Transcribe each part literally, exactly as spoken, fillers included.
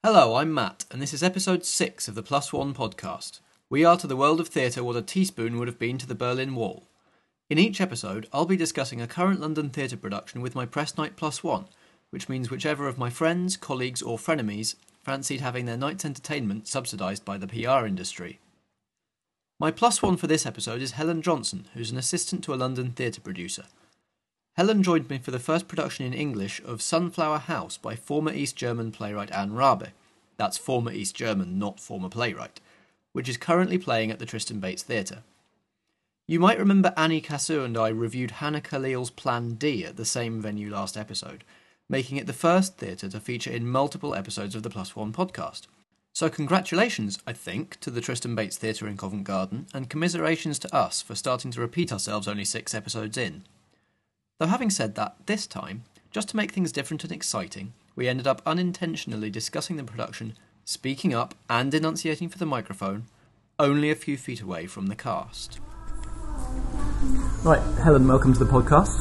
Hello, I'm Matt, and this is episode six of the Plus One podcast. We are to the world of theatre what a teaspoon would have been to the Berlin Wall. In each episode, I'll be discussing a current London theatre production with my press night plus one, which means whichever of my friends, colleagues or frenemies fancied having their night's entertainment subsidised by the P R industry. My plus one for this episode is Helen Johnson, who's an assistant to a London theatre producer. Helen joined me for the first production in English of Sunflower House by former East German playwright Anne Rabe. That's former East German, not former playwright, which is currently playing at the Tristan Bates Theatre. You might remember Annie Cassou and I reviewed Hannah Khalil's Plan D at the same venue last episode, making it the first theatre to feature in multiple episodes of the Plus One podcast. So congratulations, I think, to the Tristan Bates Theatre in Covent Garden, and commiserations to us for starting to repeat ourselves only six episodes in. Though having said that, this time, just to make things different and exciting, we ended up unintentionally discussing the production, speaking up and enunciating for the microphone, only a few feet away from the cast. Right, Helen, welcome to the podcast.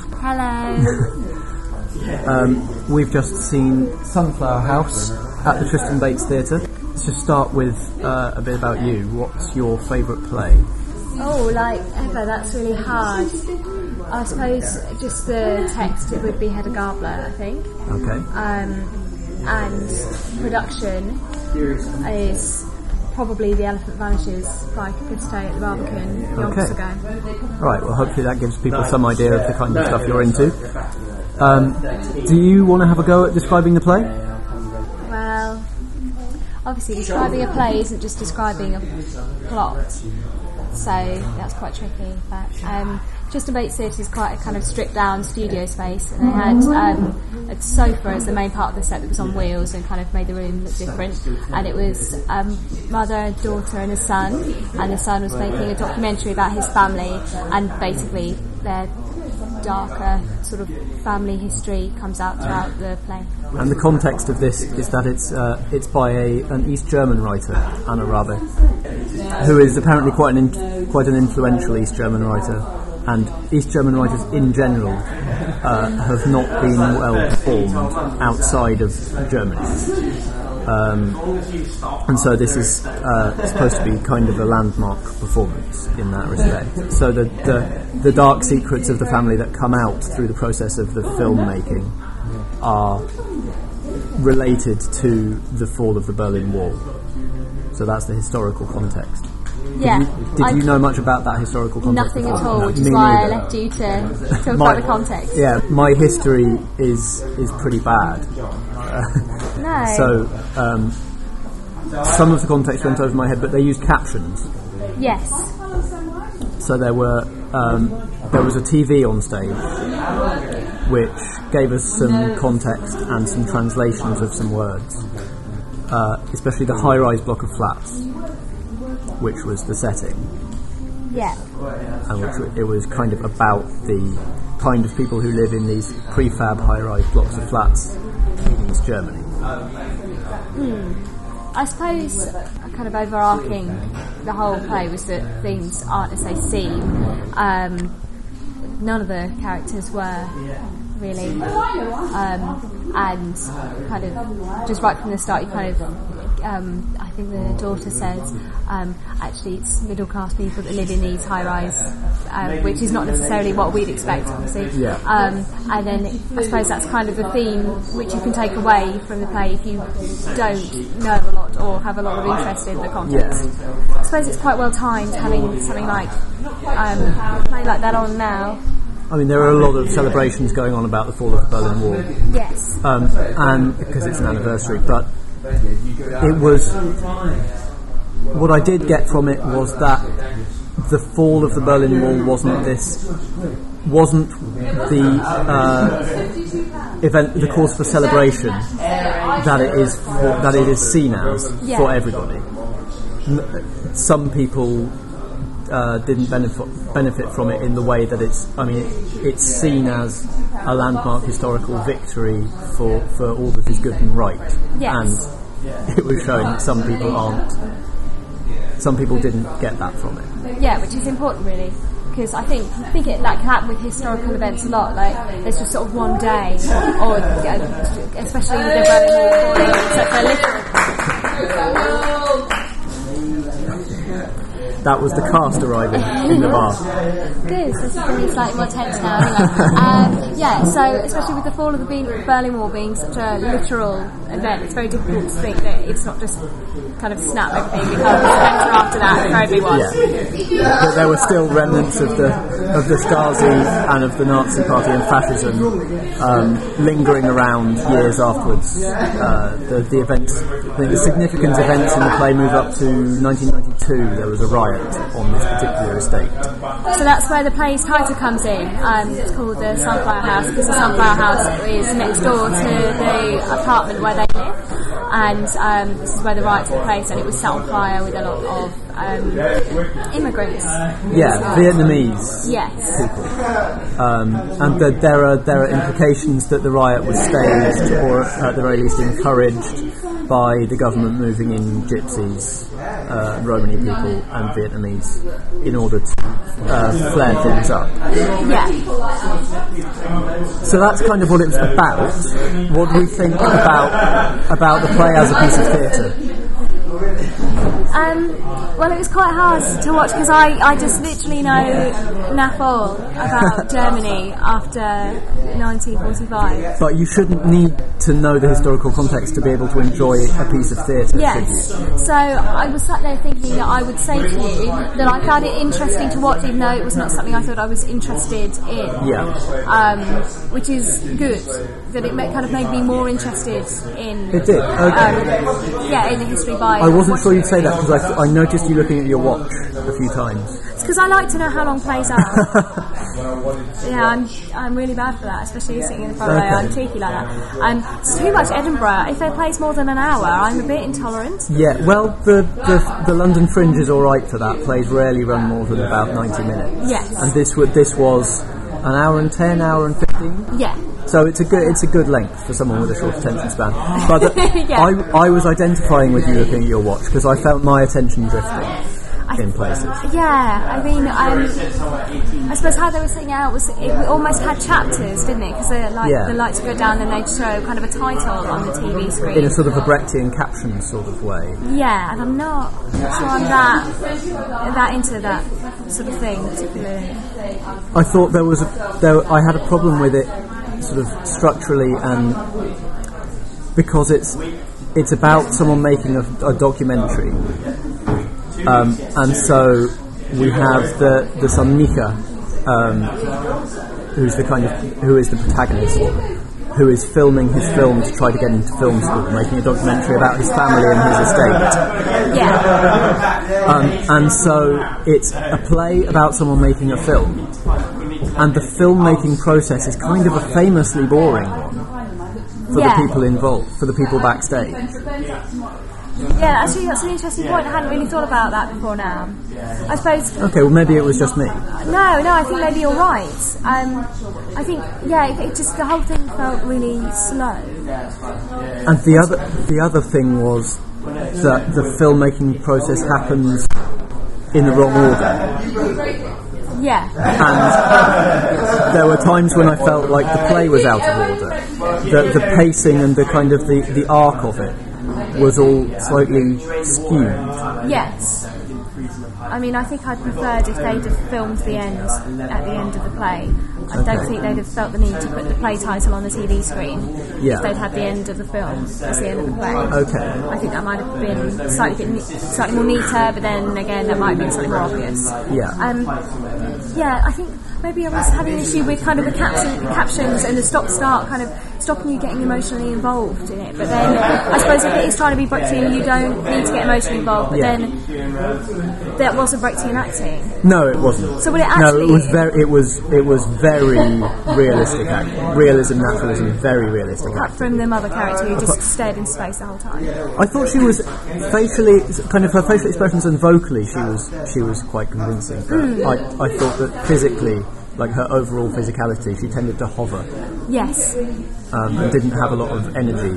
Hello. um, we've just seen Sunflower House at the Tristan Bates Theatre. Let's just start with uh, a bit about you. What's your favourite play? Oh, like ever, that's really hard. I suppose just the text, it would be Hedda Gabler, I think. Okay. Um, and production is probably The Elephant Vanishes by Christo at the Barbican yonks Okay. ago. Right, well hopefully that gives people some idea of the kind of stuff you're into. Um, do you want to have a go at describing the play? Well, obviously describing a play isn't just describing a plot, so that's quite tricky. But um, Tristan Bates Theatre is quite a kind of stripped down studio space, and they had um, a sofa as the main part of the set that was on wheels and kind of made the room look different. And it was um, mother, a daughter and a son, and the son was making a documentary about his family, and basically their darker sort of family history comes out throughout the play. And the context of this is that it's uh, it's by a, an East German writer, Anna Rabe, who is apparently quite an in, quite an influential East German writer. And East German writers in general uh, have not been well performed outside of Germany. Um, and so this is uh, supposed to be kind of a landmark performance in that respect. So the, the, the dark secrets of the family that come out through the process of the filmmaking are related to the fall of the Berlin Wall. So that's the historical context. Yeah. Did you, did you know much about that historical context? Nothing before? at all, No, which is me why neither. I left you to talk My- about the context. Yeah, my history is is pretty bad. No. So um, some of the context went over my head, but they used captions. Yes. So there were um, there was a T V on stage, which gave us some context and some translations of some words, uh, especially the high-rise block of flats, which was the setting. Yeah. And which it was kind of about the kind of people who live in these prefab high-rise blocks of flats in East Germany. Hmm. I suppose kind of overarching the whole play was that things aren't as they seem. Um, none of the characters were really, um, and kind of just right from the start you kind of um, I think the daughter says um, actually it's middle class people that live in these high rise, um, which is not necessarily what we'd expect obviously. Yeah. Um, and then I suppose that's kind of the theme which you can take away from the play if you don't know a lot or have a lot of interest in the context. Yeah. I suppose it's quite well timed having something like um, a play like that on now. I mean, there are a lot of celebrations going on about the fall of the Berlin Wall. Yes. Um, and because it's an anniversary, but it was, what I did get from it was that the fall of the Berlin Wall wasn't this, wasn't the uh, event, the cause for celebration that it is, for, that it is seen as Yeah. for everybody. N- Some people uh, didn't benefit benefit from it in the way that it's, I mean, it, it's seen as a landmark historical victory for, for all that is good and right. Yes. And it was showing that some people aren't, some people didn't get that from it. Yeah, which is important really. Because I think I think it like can happen with historical events a lot. Like there's just sort of one day, or uh, especially with the Berlin Wall falling, such a little that was the cast arriving in the bar. Good, so it's feeling slightly more tense now. Anyway. um, yeah, so especially with the fall of the Berlin Wall being such a literal event, it's very difficult to think that it's not just kind of snap everything becomes better after that for everyone. Yeah. But there were still remnants of the of the Stasi and of the Nazi Party and fascism um, lingering around years afterwards. Uh, the, the events, I think the significant events in the play move up to nineteen ninety-two. There was a riot on this particular estate. So that's where the play's title comes in. Um, it's called the Sunflower House because the Sunflower House is next door to the apartment where they live. And um, this is where the riot took place, and it was set on fire with a lot of um, immigrants. Yeah, Vietnamese yes. people. Um, and the, there are there are implications that the riot was staged, or at the very least encouraged, by the government moving in gypsies, uh, Romani people, and Vietnamese in order to uh, flare things up. Yeah. So that's kind of what it was about. What do we think about about the play as a piece of theatre? Um, well, it was quite hard to watch because I, I just literally know naff all about Germany after nineteen forty-five. But you shouldn't need to know the historical context to be able to enjoy a piece of theatre, yes. should you? So I was sat there thinking that I would say to you that I found it interesting to watch, even though it was not something I thought I was interested in. Yeah. Um, which is good. That it kind of made me more interested in. It did. Okay. Um, yeah, in the history by. I wasn't sure you'd say that because I, I noticed you looking at your watch a few times. It's because I like to know how long plays are. Yeah, I'm I'm really bad for that, especially sitting in front of Okay. I'm cheeky like that. Um, it's too much Edinburgh. If they plays more than an hour, I'm a bit intolerant. Yeah, well, the, the the London Fringe is all right for that. Plays rarely run more than about ninety minutes. Yes. And this would this was an hour and ten, hour and fifteen. Yeah. So it's a good it's a good length for someone with a short attention span. But uh, Yeah. I I was identifying with you looking at your watch because I felt my attention drifting in places. Yeah, I mean, um, I suppose how they were setting it out was it almost had chapters, didn't it? Because like Yeah. the lights would go down and they'd show kind of a title on the T V screen. In a sort of a Brechtian caption sort of way. Yeah, and I'm not sure I'm that that into that sort of thing particularly. I thought there was a, there I had a problem with it sort of structurally and because it's it's about someone making a, a documentary. Um, and so we have the the son Mika, um, who's the kind of who is the protagonist, who is filming his film to try to get into film school, making a documentary about his family and his estate. Yeah. Um, and so it's a play about someone making a film, and the filmmaking process is kind of a famously boring one for Yeah. the people involved, for the people backstage. Yeah, actually, that's an interesting point. I hadn't really thought about that before now. I suppose. Okay, well maybe it was just me. No, no, I think maybe you're right. Um, I think, yeah, it, it just the whole thing felt really slow. And the other the other thing was that the filmmaking process happens in the wrong order. Yeah. And there were times when I felt like the play was out of order. The, the pacing and the kind of the, the arc of it was all slightly skewed. Yes. I mean, I think I'd preferred if they'd have filmed the end at the end of the play. I Okay. don't think they'd have felt the need to put the play title on the T V screen Yeah. if they'd had the end of the film as the end of the play. Okay. I think that might have been slightly, bit, slightly more neater, but then again, that might have been slightly more obvious. Yeah. Um, yeah, I think maybe I was having an issue with kind of the caption, captions and the stop-start kind of stopping you getting emotionally involved in it. But then, I suppose if it is trying to be Brechtian, you don't need to get emotionally involved. But Yeah. then, that wasn't Brechtian acting. No, it wasn't. So would it No, actually- it was very. It was. It was very realistic acting. Realism, naturalism, very realistic Apart acting. from the mother character who just stared in space the whole time. I thought she was facially, kind of her facial expressions and vocally, she was she was quite convincing. But Mm. I I thought that physically, like her overall physicality, she tended to hover. Yes. um, and didn't have a lot of energy.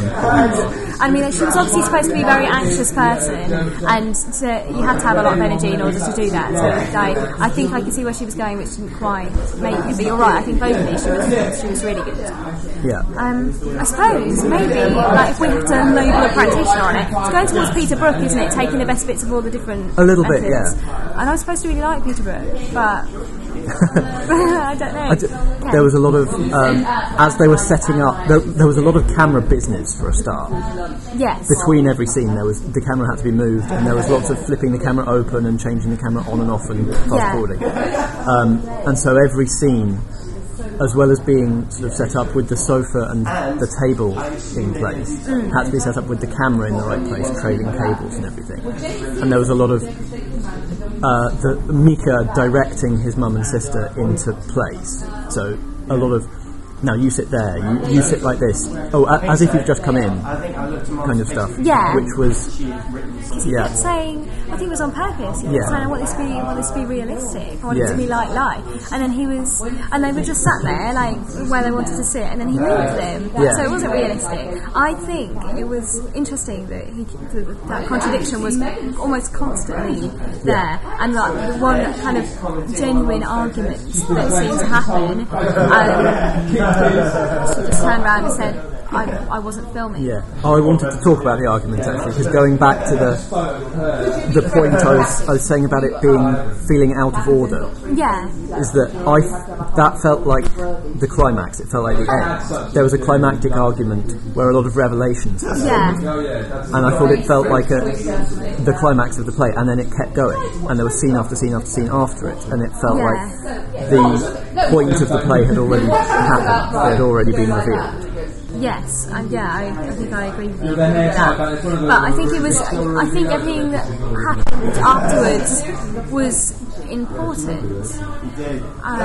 I mean, she was obviously supposed to be a very anxious person, and to, you had to have a lot of energy in order to do that. So I, I think I could see where she was going, which didn't quite make it. But you're right. I think vocally she was she was really good. Yeah. Um, I suppose maybe like if we have to label a practitioner on it, it's going towards Peter Brook, isn't it? Taking the best bits of all the different a little methods. bit, yeah. And I was supposed to really like Peter Brook, but. I don't know. I d- yeah. There was a lot of um, as they were setting up. There, there was a lot of camera business for a start. Yes. Between every scene, there was the camera had to be moved, and there was lots of flipping the camera open and changing the camera on and off and fast yeah. forwarding. Um, and so every scene, as well as being sort of set up with the sofa and the table in place, mm. had to be set up with the camera in the right place, trailing cables and everything. And there was a lot of uh, the Mika directing his mum and sister into place. So a lot of, now you sit there, you, you sit like this, oh, a, as if you've just come in, kind of stuff. Yeah. Which was, he yeah. kept saying, I think it was on purpose, he was Yeah. saying, I want this to be, I want this to be realistic, I want Yeah. it to be like life. And then he was, and they were just sat there, like, where they wanted to sit, and then he moved them. Yeah. So it wasn't realistic. I think it was interesting that he, that contradiction was almost constantly there. Yeah. And like, the one kind of genuine argument that seemed to happen, um, she just turned around and said, I, I wasn't filming. Yeah. Oh, I wanted to talk about the argument actually, because going back to the the point I was, I was saying about it being feeling out of order. Yeah. Is that I that felt like the climax. It felt like the end. There was a climactic argument where a lot of revelations happened. Yeah. And I thought it felt like a, the climax of the play, and then it kept going, and there was scene after scene after scene after it, and it felt Yeah. like the point of the play had already happened. It had already been revealed. Yes, and yeah, I, I think I agree with you with that. But I think it was, I think everything that happened afterwards was important. Um,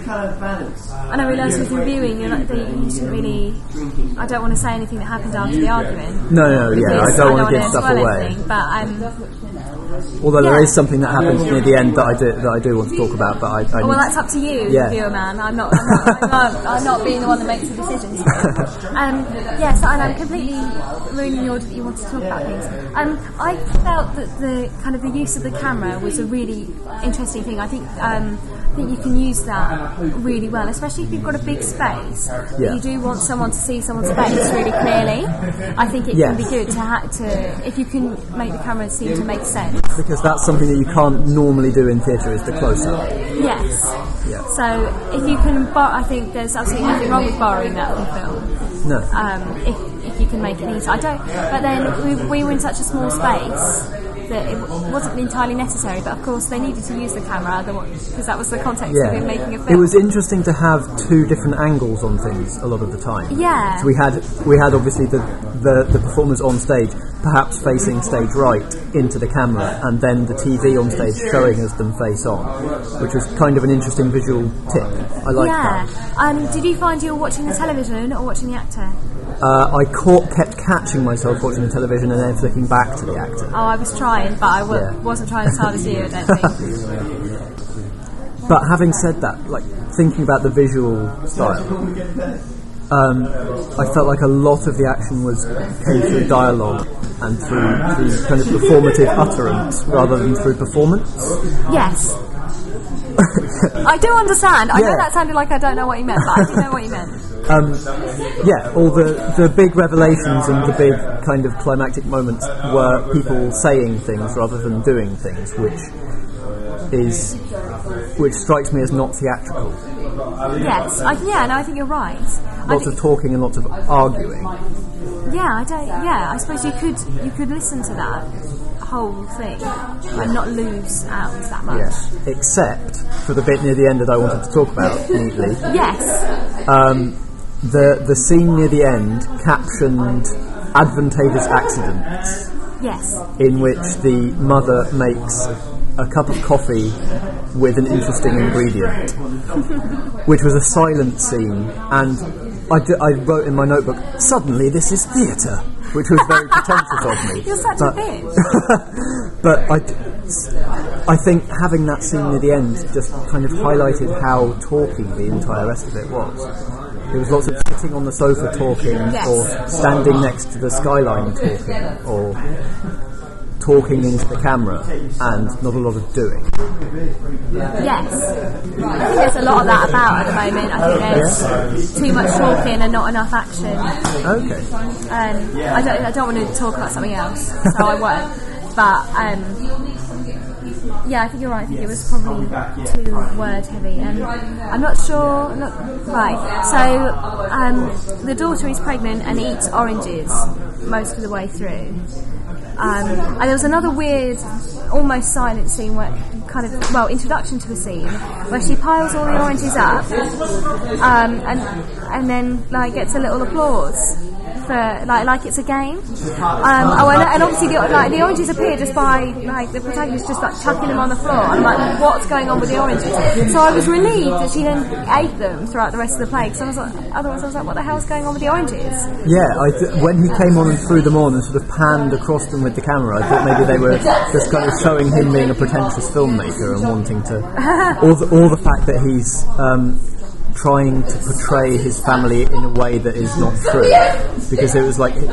and I realised with reviewing, you're not, that you shouldn't really, I don't want to say anything that happened after the argument. No, no, yeah, I don't want to give stuff spoil away. Anything, but um, although yeah. there is something that happens near the end that I do that I do want to talk about, but I, I oh, well, need that's up to you, yeah. viewer man. I'm not, I'm not, I'm not, I'm not being the one that makes the decisions. Um, yes, and I'm completely ruining the order that you want to talk about things. Um, I felt that the kind of the use of the camera was a really interesting thing. I think um, I think you can use that really well, especially if you've got a big space. Yeah. You do want someone to see someone's face really clearly. I think it Yes. can be good to ha- to if you can make the camera seem to make sense. because that's something that you can't normally do in theatre is the close-up. Yes. Yeah. So if you can, bar- I think there's absolutely nothing wrong with borrowing that from film. No. Um, if if you can make it neat. I don't. But then we, we were in such a small space that it wasn't entirely necessary. But of course they needed to use the camera because that was the context Yeah. of him making a film. It was interesting to have two different angles on things a lot of the time. Yeah. So we had we had obviously the, the, the performers on stage, perhaps facing stage right into the camera, and then the T V on stage showing us them face on, which was kind of an interesting visual tip. I liked yeah. that. Um, did you find you were watching the television or watching the actor? Uh, I caught, kept catching myself watching the television and then flicking back to the actor. Oh, I was trying, but I w- Yeah. wasn't trying as hard as you, I don't think. But having said that, like thinking about the visual style, um, I felt like a lot of the action was came through dialogue and through, through kind of performative utterance rather than through performance. Yes. I do understand. I Yeah. know that sounded like I don't know what you meant, but I do know what you meant. Um, yeah, all the, the big revelations and the big kind of climactic moments were people saying things rather than doing things, which is which strikes me as not theatrical. Yes, I, yeah, no, I think you're right. I Lots think, of talking and lots of arguing. yeah, I don't. Yeah, I suppose you could you could listen to that whole thing and not lose out that much. Yes, except for the bit near the end that I wanted to talk about neatly. Yes. Um, the the scene near the end captioned advantageous accidents, Yes. in which the mother makes a cup of coffee with an interesting ingredient, which was a silent scene, and I, d- I wrote in my notebook, suddenly this is theatre, which was very pretentious of me. You're such but, a bitch. But I, d- I think having that scene near the end just kind of highlighted how talky the entire rest of it was. It was lots of sitting on the sofa talking, Yes. or standing next to the skyline talking, or talking into the camera, and not a lot of doing. Yes. I think there's a lot of that about at the moment. I think there's too much talking and not enough action. Okay. Um, I don't. I don't want to talk about something else, so I won't. But um, yeah, I think you're right. I think it was probably too word heavy, and I'm not sure. Not, right. So um, the daughter is pregnant and eats oranges most of the way through. Um, and there was another weird, almost silent scene where, kind of, well, introduction to the scene where she piles all the oranges up, um, and and then like gets a little applause for like like it's a game. Um, oh, and, and obviously the, like the oranges appear just by like the protagonist just like chucking them on the floor. I'm like, what's going on with the oranges? So I was relieved that she then ate them throughout the rest of the play. Because I was like, otherwise I was like, what the hell's going on with the oranges? Yeah, I th- when he came on and threw them on and sort of panned across them with the camera, I thought maybe they were just kind of showing him being a pretentious filmmaker and wanting to, or the, or the fact that he's um, trying to portray his family in a way that is not true, because it was like the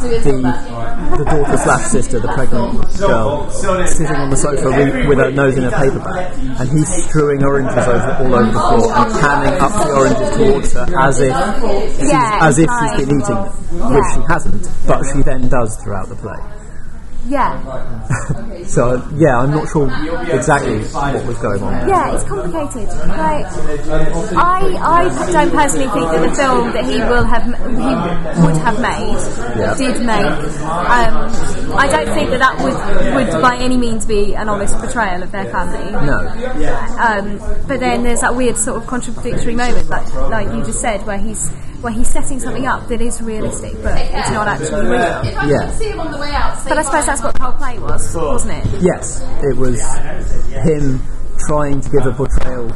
the daughter slash sister, the pregnant girl, sitting on the sofa with, with her nose in a paper bag, and he's strewing oranges over, all over the floor and panning up the oranges towards her as if she's, Yeah, as if like, she's been eating them, yeah. which she hasn't, but she then does throughout the play. Yeah. So yeah, I'm not sure exactly what was going on. Yeah, it's complicated. Like, I I don't personally think that the film that he will have he would have made Yeah. did make. Um, I don't think that that would would by any means be an honest portrayal of their family. No. Um, but then there's that weird sort of contradictory moment, like like you just said, where he's where he's setting something up that is realistic, but it's not actually real. Yeah. But I suppose that's what the whole play was, wasn't it? Yes, it was him trying to give a portrayal.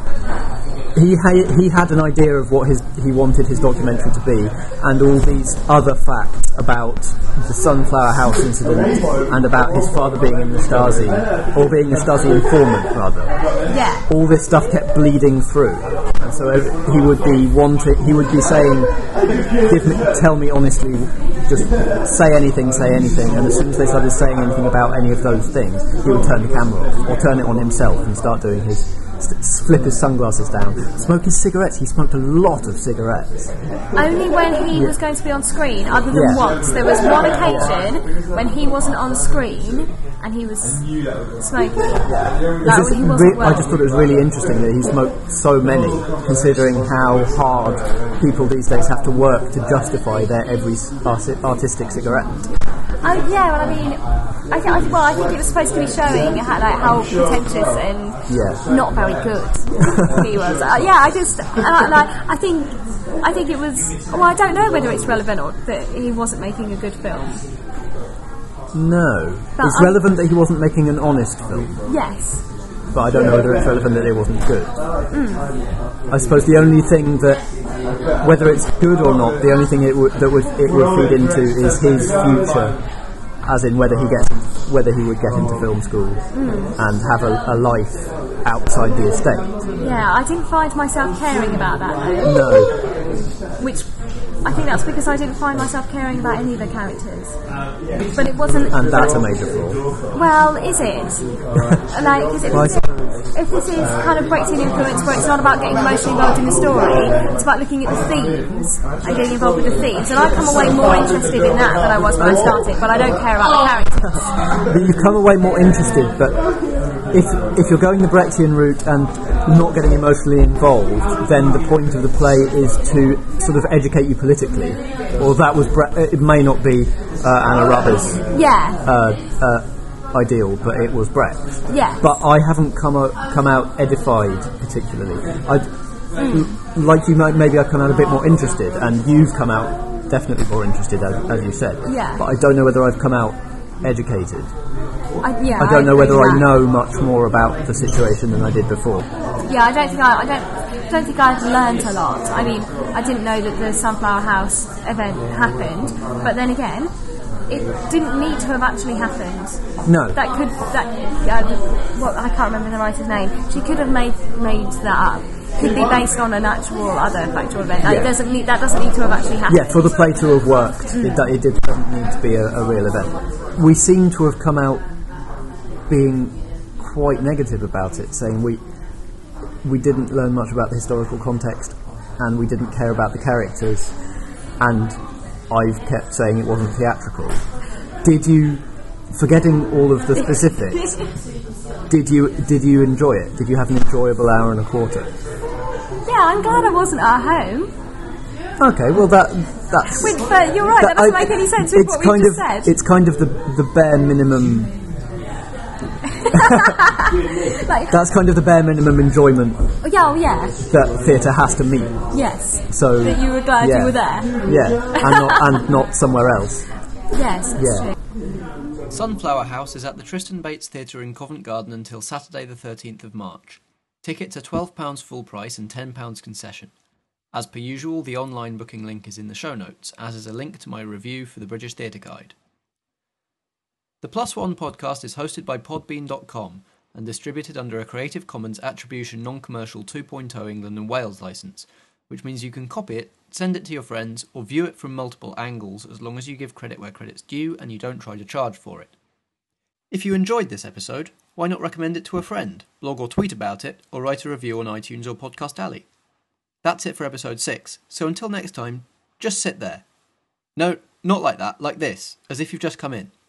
He ha- he had an idea of what his he wanted his documentary to be, and all these other facts about the Sunflower House incident and about his father being in the Stasi, or being a Stasi informant rather. Yeah. All this stuff kept bleeding through, and so he would be wanting. He would be saying, "Give me, tell me honestly, just say anything, say anything." And as soon as they started saying anything about any of those things, he would turn the camera off or turn it on himself and start doing his. Flip his sunglasses down, smoke his cigarettes. He smoked a lot of cigarettes. Only when he was going to be on screen, other than Yeah. once. There was one occasion when he wasn't on screen and he was smoking. It's Like, just when he re- wasn't well. I just thought it was really interesting that he smoked so many, considering how hard people these days have to work to justify their every arti- artistic cigarette. Oh yeah, well I mean, I, th- I th- well I think it was supposed to be showing how, like, how pretentious and Yeah. not very good he was. Uh, yeah, I just, and I, like, I think, I think it was. Well, I don't know whether it's relevant or that he wasn't making a good film. No, But it's I- relevant that he wasn't making an honest film, Yes. but I don't know whether it's relevant that it wasn't good. Mm. I suppose the only thing that, whether it's good or not, the only thing it would that would it would feed into is his future, as in whether he gets whether he would get into film school Mm. and have a, a life outside the estate. Yeah, I didn't find myself caring about that though. No. Which I think that's because I didn't find myself caring about any of the characters. But it wasn't. And that's a major flaw. Well, is it? Like, is it? Well, I suppose. If this is kind of Brechtian influence, where it's not about getting emotionally involved in the story, it's about looking at the themes and getting involved with the themes. And I come away more interested in that than I was when I started. But I don't care about the characters. But you come away more interested, but if if you're going the Brechtian route and not getting emotionally involved, then the point of the play is to sort of educate you politically. Or that was Bre- it may not be uh, Anna Rubber's Yeah. uh, uh, ideal, but it was Brecht. Yes. But I haven't come out, come out edified particularly. I Mm. like you, might- maybe I've come out a bit more interested, and you've come out definitely more interested, as, as you said. Yeah. But I don't know whether I've come out educated. I, yeah, I don't know agree whether with I that. know much more about the situation than I did before. Yeah, I don't think I, I don't, don't think I've learnt a lot. I mean, I didn't know that the Sunflower House event happened, but then again, it didn't need to have actually happened. No. That could that uh, what I can't remember the writer's name. She could have made made that up. could be based on an actual other factual event. Like, Yeah. it doesn't need, that doesn't need to have actually happened. Yeah, for the play to have worked, mm. it, it did, doesn't need to be a, a real event. We seem to have come out being quite negative about it, saying we we didn't learn much about the historical context and we didn't care about the characters, and I've kept saying it wasn't theatrical. Did you, forgetting all of the specifics, did you did you enjoy it? Did you have an enjoyable hour and a quarter? Yeah, I'm glad I wasn't at home. Okay, well that that's. Which, but you're right. That, that doesn't I, make any sense with what we just of, said. It's kind of the the bare minimum. like, that's kind of the bare minimum enjoyment. Yeah, oh, yeah. That theatre has to meet. Yes. So that you were glad yeah. you were there. Yeah, and not and not somewhere else. Yes, that's yeah. true. Sunflower House is at the Tristan Bates Theatre in Covent Garden until Saturday the thirteenth of March. Tickets are twelve pounds full price and ten pounds concession. As per usual, the online booking link is in the show notes, as is a link to my review for the British Theatre Guide. The Plus One podcast is hosted by podbean dot com and distributed under a Creative Commons Attribution Non-Commercial two point oh England and Wales licence, which means you can copy it, send it to your friends, or view it from multiple angles as long as you give credit where credit's due and you don't try to charge for it. If you enjoyed this episode, why not recommend it to a friend, blog or tweet about it, or write a review on iTunes or Podcast Alley? That's it for episode six, so until next time, just sit there. No, not like that, like this, as if you've just come in.